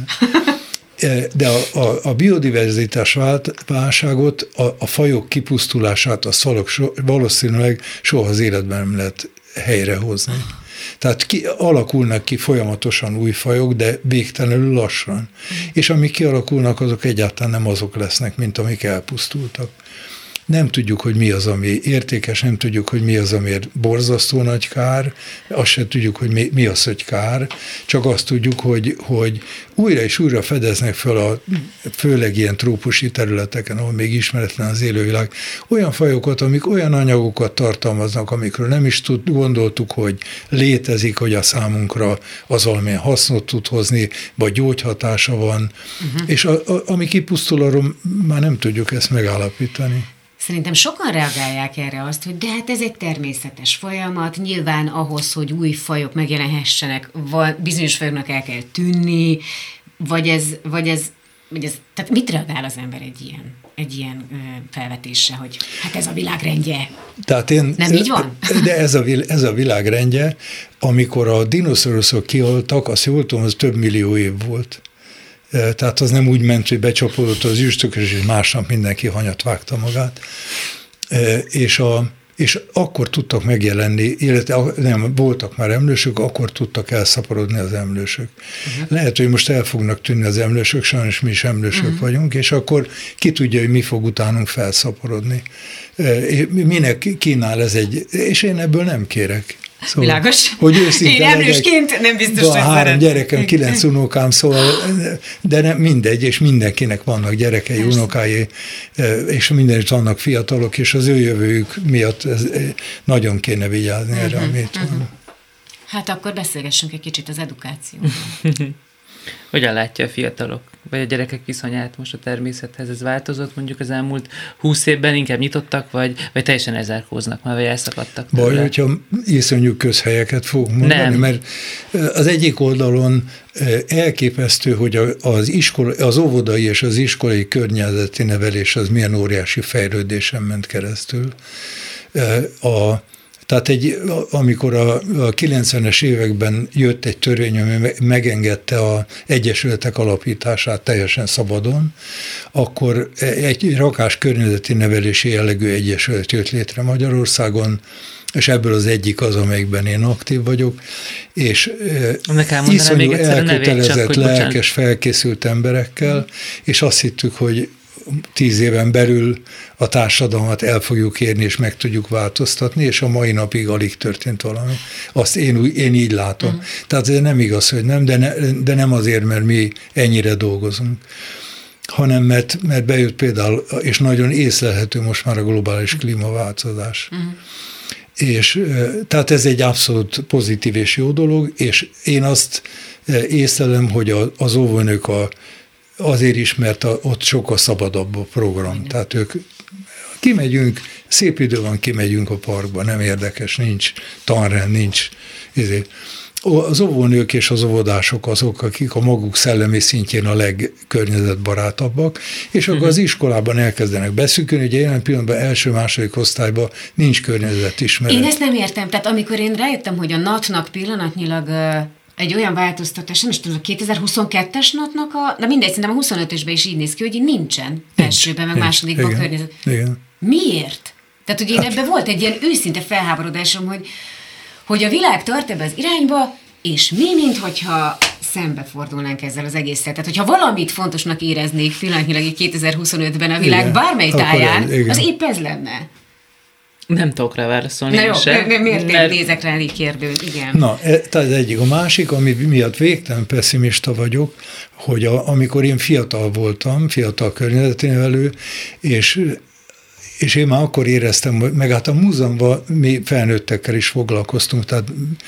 De a, a, a biodiverzitás válságot, a, a fajok kipusztulását, a szalok so, valószínűleg soha az életben nem lehet helyrehozni. Tehát ki, alakulnak ki folyamatosan új fajok, de végtelenül lassan. Mm. És amik kialakulnak, azok egyáltalán nem azok lesznek, mint amik elpusztultak. Nem tudjuk, hogy mi az, ami értékes, nem tudjuk, hogy mi az, amiért borzasztó nagy kár, azt sem tudjuk, hogy mi, mi az, hogy kár, csak azt tudjuk, hogy, hogy újra és újra fedeznek fel a főleg ilyen trópusi területeken, ahol még ismeretlen az élővilág, olyan fajokat, amik olyan anyagokat tartalmaznak, amikről nem is tud, gondoltuk, hogy létezik, hogy a számunkra az valamilyen hasznot tud hozni, vagy gyógyhatása van, uh-huh. és a, a, ami kipusztul, arról már nem tudjuk ezt megállapítani. Szerintem sokan reagálják erre azt, hogy de hát ez egy természetes folyamat, nyilván ahhoz, hogy új fajok megjelenhessenek, bizonyos fajoknak el kell tűnni, vagy ez, vagy ez, vagy ez, tehát mit reagál az ember egy ilyen, egy ilyen felvetésre, hogy hát ez a világrendje. Tehát én, nem így van? De ez a, ez a világrendje, amikor a dinoszauruszok kihaltak, azt jól tudom, az több millió év volt. Tehát az nem úgy ment, hogy becsapódott az üstökös, és másnap mindenki hanyat vágta magát. És, a, és akkor tudtak megjelenni, illetve nem, voltak már emlősök, akkor tudtak elszaporodni az emlősök. Uh-huh. Lehet, hogy most el fognak tűnni az emlősök, sajnos mi is emlősök uh-huh. vagyunk, és akkor ki tudja, hogy mi fog utánunk felszaporodni. Minek kínál ez egy, és én ebből nem kérek. Szóval, világos. Hogy őszinte én emlősként nem biztos, hogy három szeret. gyerekem, kilenc unokám, szóval, de nem mindegy, és mindenkinek vannak gyerekei, Persze. unokái, és mindenütt vannak fiatalok, és az ő jövőjük miatt ez, nagyon kéne vigyázni uh-huh, erre, amit uh-huh. van. Hát akkor beszélgessünk egy kicsit az edukációról. Hogyan látja a fiatalok, vagy a gyerekek viszonyát most a természethez? Ez változott mondjuk az elmúlt húsz évben, inkább nyitottak, vagy, vagy teljesen elzárkóznak már, vagy elszakadtak tőle? Baj, hogyha iszonyú közhelyeket fogunk mondani, Nem. mert az egyik oldalon elképesztő, hogy az, iskola, az óvodai és az iskolai környezeti nevelés az milyen óriási fejlődésen ment keresztül. A Tehát egy, amikor a, a kilencvenes években jött egy törvény, ami megengedte az egyesületek alapítását teljesen szabadon, akkor egy rakás környezeti nevelési jellegű egyesület jött létre Magyarországon, és ebből az egyik az, amelyikben én aktív vagyok, és iszonyú elkötelezett, lelkes, felkészült emberekkel, és azt hittük, hogy tíz éven belül a társadalmat el fogjuk érni, és meg tudjuk változtatni, és a mai napig alig történt valami. Azt én, én így látom. Uh-huh. Tehát ez nem igaz, hogy nem, de, ne, de nem azért, mert mi ennyire dolgozunk, hanem mert, mert bejött például, és nagyon észlelhető most már a globális klímaváltozás. Uh-huh. És tehát ez egy abszolút pozitív és jó dolog, és én azt észlelem, hogy az óvónők a azért is, mert a, ott sokkal szabadabb a program. Igen. Tehát ők kimegyünk, szép idő van, kimegyünk a parkba, nem érdekes, nincs tanrend, nincs. Ezért. Az óvónők és az óvodások azok, akik a maguk szellemi szintjén a legkörnyezetbarátabbak, és akkor az iskolában elkezdenek beszűkülni, ugye jelen pillanatban első-második osztályban nincs környezetismeret. Én ezt nem értem, tehát amikor én rájöttem, hogy a NAT-nak pillanatnyilag egy olyan változtatás, nem is tudom, a kétezer-huszonkettes natnak a, na mindegy, szerintem a huszonötösben is így néz ki, hogy nincsen elsőben, meg másodikban környezet. Igen. Miért? Tehát, hogy én hát, ebben volt egy ilyen őszinte felháborodásom, hogy, hogy a világ tart ebbe az irányba, és mi, minthogyha szembefordulnánk ezzel az egésszel. Tehát, hogyha valamit fontosnak éreznék pillanatnyilag kétezer-huszonötben a világ igen, bármely táján, az épp ez lenne. Nem tudok rá válaszolni. Na jó, sem, miért mert... nézek rá elég kérdőn? Igen. Na, tehát egyik. A másik, ami miatt végtelen pessimista vagyok, hogy a, amikor én fiatal voltam, fiatal környezeti nevelő, és és én már akkor éreztem, meg hát a múzeumban mi felnőttekkel is foglalkoztunk, tehát,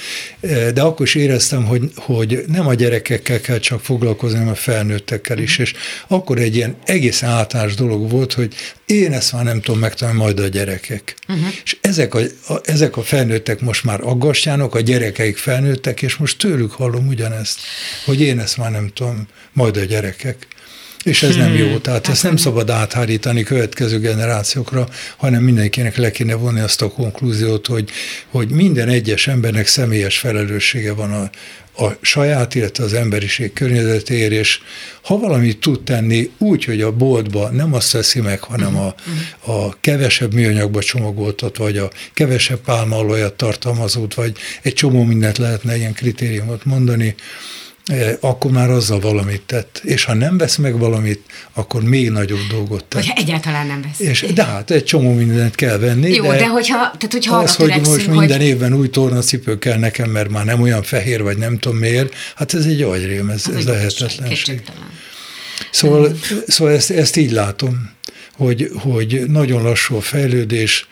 de akkor is éreztem, hogy, hogy nem a gyerekekkel kell csak foglalkozni, hanem a felnőttekkel is, és akkor egy ilyen egészen általános dolog volt, hogy én ezt már nem tudom megtanulni, majd a gyerekek. Uh-huh. És ezek a, a, ezek a felnőttek most már aggasztjának, a gyerekeik felnőttek, és most tőlük hallom ugyanezt, hogy én ezt már nem tudom, majd a gyerekek. És ez nem jó, tehát ezt nem szabad áthárítani következő generációkra, hanem mindenkinek le kéne vonni azt a konklúziót, hogy, hogy minden egyes embernek személyes felelőssége van a, a saját, illetve az emberiség környezetéért, és ha valamit tud tenni úgy, hogy a boltba nem azt veszi meg, hanem a, a kevesebb műanyagba csomagoltat, vagy a kevesebb pálmaolajat tartalmazót, vagy egy csomó mindent lehetne ilyen kritériumot mondani, akkor már azzal valamit tett. És ha nem vesz meg valamit, akkor még nagyobb dolgot tett. Hogyha egyáltalán nem vesz. És, de hát egy csomó mindent kell venni. Jó, de, de hogyha, tehát, hogyha az, hogy most minden hogy... évben új tornacipő kell nekem, mert már nem olyan fehér, vagy nem tudom miért, hát ez egy agyrém, ez, ez lehetetlenség. Szóval, hmm. szóval ezt, ezt így látom, hogy, hogy nagyon lassú a fejlődés.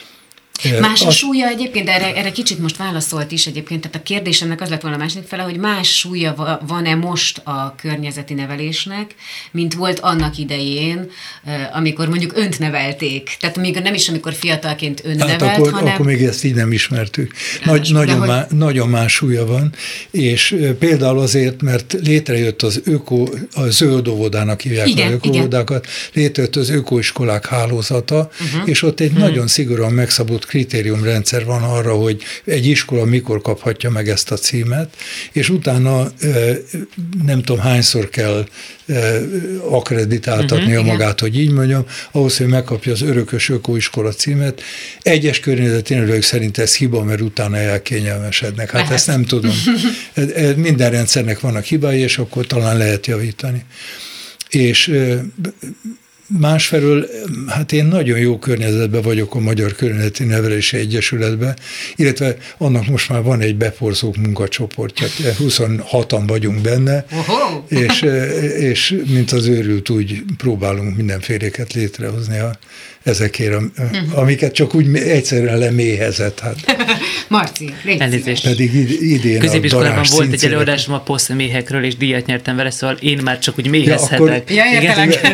Más a súlya egyébként, de erre, erre kicsit most válaszolt is egyébként, tehát a kérdésemnek az lett volna a második fele, hogy más súlya van-e most a környezeti nevelésnek, mint volt annak idején, amikor mondjuk önt nevelték. Tehát még nem is, amikor fiatalként ön hát nevelt, akkor, hanem... akkor még ezt így nem ismertük. Nagy, nagyon, hogy... má, nagyon más súlya van, és például azért, mert létrejött az öko, a zöld óvodának hívják igen, az ökoóvodákat, létrejött az ökoiskolák hálózata, uh-huh. és ott egy uh-huh. nagyon szigorúan megszabott kritériumrendszer van arra, hogy egy iskola mikor kaphatja meg ezt a címet, és utána nem tudom hányszor kell akkreditáltatnia uh-huh, magát, igen. hogy így mondjam, ahhoz, hogy megkapja az örökös ökoiskola címet. Egyes környezeti nevelők szerint ez hiba, mert utána elkényelmesednek. Hát lehet. Ezt nem tudom. Minden rendszernek vannak hibái, és akkor talán lehet javítani. És másfelől, hát én nagyon jó környezetben vagyok a Magyar Környezeti Nevelési Egyesületben, illetve annak most már van egy beporzók munkacsoportja, huszonhatan vagyunk benne, és, és mint az őrült úgy próbálunk mindenféléket létrehozni a, ezekért, amiket csak úgy egyszerűen leméhezett. Hát. Marci, elnézést. Pedig idén középiskolában volt egy előadásom a posztméhekről, és díjat nyertem vele, szóval én már csak úgy méhezhetek. Ja, akkor... ja,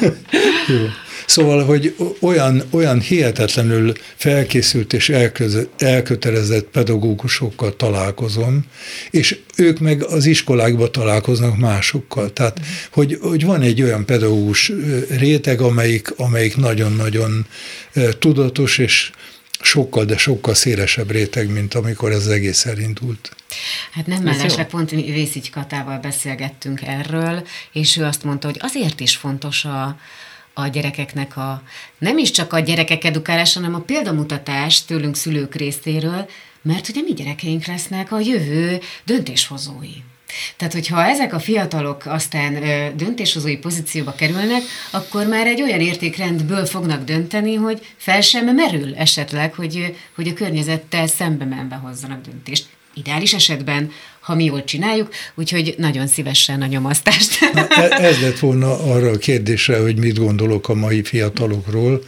Jó. Szóval, hogy olyan, olyan hihetetlenül felkészült és elkötelezett pedagógusokkal találkozom, és ők meg az iskolákban találkoznak másokkal. Tehát, hogy, hogy van egy olyan pedagógus réteg, amelyik, amelyik nagyon-nagyon tudatos, és sokkal, de sokkal szélesebb réteg, mint amikor ez egész elindult. Hát nem mellesleg, pont Vészigy Katával beszélgettünk erről, és ő azt mondta, hogy azért is fontos a a gyerekeknek a, nem is csak a gyerekek edukálása, hanem a példamutatás tőlünk szülők részéről, mert ugye mi gyerekeink lesznek a jövő döntéshozói. Tehát, hogyha ezek a fiatalok aztán ö, döntéshozói pozícióba kerülnek, akkor már egy olyan értékrendből fognak dönteni, hogy fel sem merül esetleg, hogy, hogy a környezettel szembe menve hozzanak döntést. Ideális esetben, ha mi jól csináljuk, úgyhogy nagyon szívesen a nyomasztást. Na, ez lett volna arra a kérdésre, hogy mit gondolok a mai fiatalokról,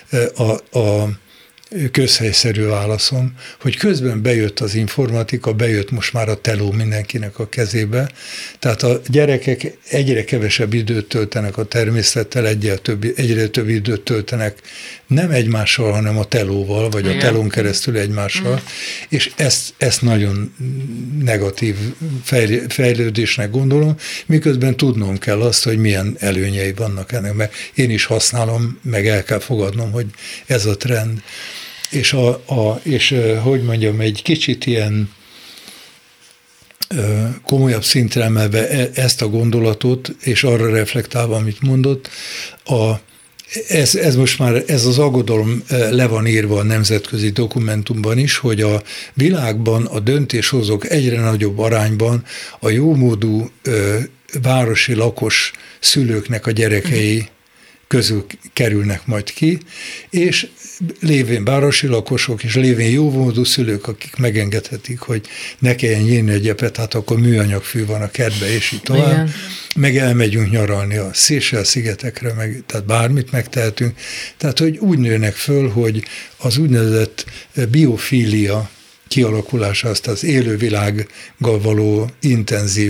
a, a közhelyszerű válaszom, hogy közben bejött az informatika, bejött most már a teló mindenkinek a kezébe, tehát a gyerekek egyre kevesebb időt töltenek a természettel, egyre több, egyre több időt töltenek nem egymással, hanem a telóval, vagy a telón keresztül egymással, mm. és ezt, ezt nagyon negatív fejlődésnek gondolom, miközben tudnom kell azt, hogy milyen előnyei vannak ennek, mert én is használom, meg el kell fogadnom, hogy ez a trend. És, a, a, és hogy mondjam, egy kicsit ilyen komolyabb szintre emelve ezt a gondolatot, és arra reflektálva, amit mondott, a, ez, ez most már, ez az aggodalom le van írva a nemzetközi dokumentumban is, hogy a világban a döntéshozók egyre nagyobb arányban a jómódú városi lakos szülőknek a gyerekei közül kerülnek majd ki, és lévén városi lakosok, és lévén jómódú szülők, akik megengedhetik, hogy ne kelljen nyírni a gyepet, hát akkor műanyagfű van a kertbe, és így tovább. Igen. Meg elmegyünk nyaralni a Seychelle-szigetekre, meg, tehát bármit megtehetünk. Tehát, hogy úgy nőnek föl, hogy az úgynevezett biofília kialakulása, azt az élővilággal való intenzív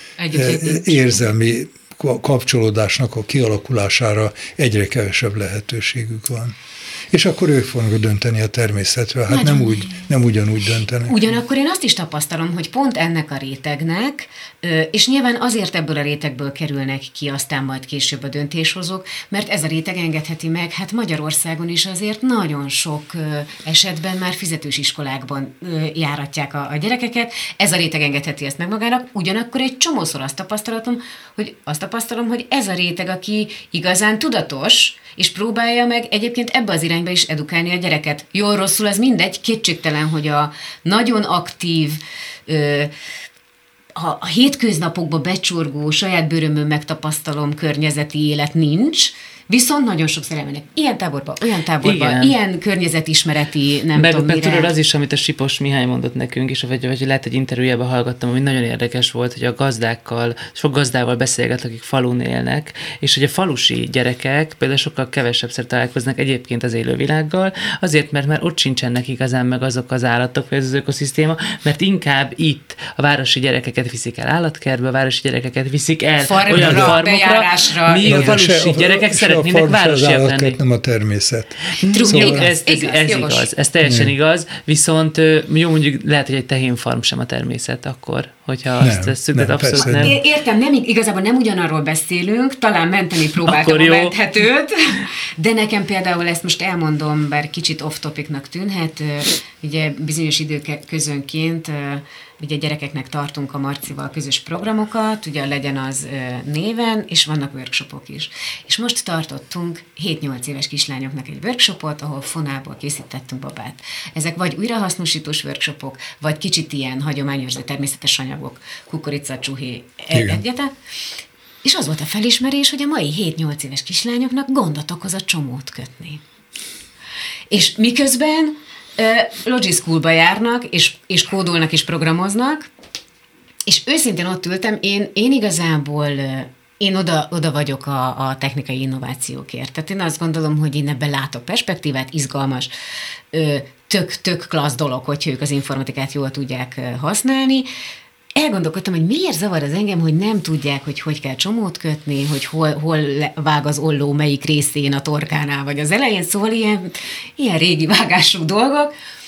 érzelmi kapcsolódásnak a kialakulására egyre kevesebb lehetőségük van. És akkor ők fognak dönteni a természetről. Hát nem, úgy, nem ugyanúgy döntenek. Ugyanakkor én azt is tapasztalom, hogy pont ennek a rétegnek, és nyilván azért ebből a rétegből kerülnek ki aztán majd később a döntéshozók, mert ez a réteg engedheti meg, hát Magyarországon is azért nagyon sok esetben már fizetős iskolákban járatják a, a gyerekeket, ez a réteg engedheti ezt meg magának, ugyanakkor egy csomószor azt tapasztalatom, hogy azt tapasztalom, hogy ez a réteg, aki igazán tudatos, és próbálja meg egyébként ebbe az irányba is edukálni a gyereket. Jól, rosszul, az mindegy, kétségtelen, hogy a nagyon aktív, ö, a, a hétköznapokba becsorgó, saját bőrömön megtapasztalom környezeti élet nincs, viszont nagyon sokszor elmennek ilyen táborba, olyan táborba, igen. Ilyen környezetismereti, nem meg, tudom meg mire. Tudod, az is, amit a Sipos Mihály mondott nekünk, és vagy, vagy lehet egy interjújában hallgattam, ami nagyon érdekes volt, hogy a gazdákkal, sok gazdával beszélget, akik falun élnek, és hogy a falusi gyerekek például sokkal kevesebbszer találkoznak egyébként az élővilággal, azért, mert már ott sincsenek igazán meg azok az állatok, vagy az ökoszisztéma, mert inkább itt a városi gyerekeket viszik el állatkertbe, a városi gyerekeket viszik el farmra, olyan farmokra, míg a falusi gyerekek szeretnének városiak lenni. Nem a természet. Szóval ez, ez, igaz, ez igaz, ez teljesen igaz, viszont jó, mondjuk lehet, hogy egy tehénfarm sem a természet akkor, hogyha nem, azt tesszük, de abszolút nem. Értem, nem, igazából nem ugyanarról beszélünk, talán menteni próbáltam a menthetőt, de nekem például ezt most elmondom, bár kicsit off-topicnak tűnhet, ugye bizonyos időközönként ugye gyerekeknek tartunk a Marcival közös programokat, ugye legyen az néven, és vannak workshopok is. És most tartottunk hét-nyolc éves kislányoknak egy workshopot, ahol fonából készítettünk babát. Ezek vagy újrahasznosítós workshopok, vagy kicsit ilyen hagyományos, de természetes anyagok, kukorica, csuhé, egyetlen. És az volt a felismerés, hogy a mai hét-nyolc éves kislányoknak gondot okoz a csomót kötni. És miközben Logic Schoolba járnak, és, és kódolnak, és programoznak, és őszintén ott ültem, én, én igazából, én oda, oda vagyok a, a technikai innovációkért. Tehát én azt gondolom, hogy én ebben látok perspektívát, izgalmas, tök, tök klassz dolog, hogyha ők az informatikát jól tudják használni. Elgondolkodtam, hogy miért zavar az engem, hogy nem tudják, hogy hogy kell csomót kötni, hogy hol, hol vág az olló, melyik részén a torkánál, vagy az elején, szóval ilyen, ilyen régi vágású dolgok.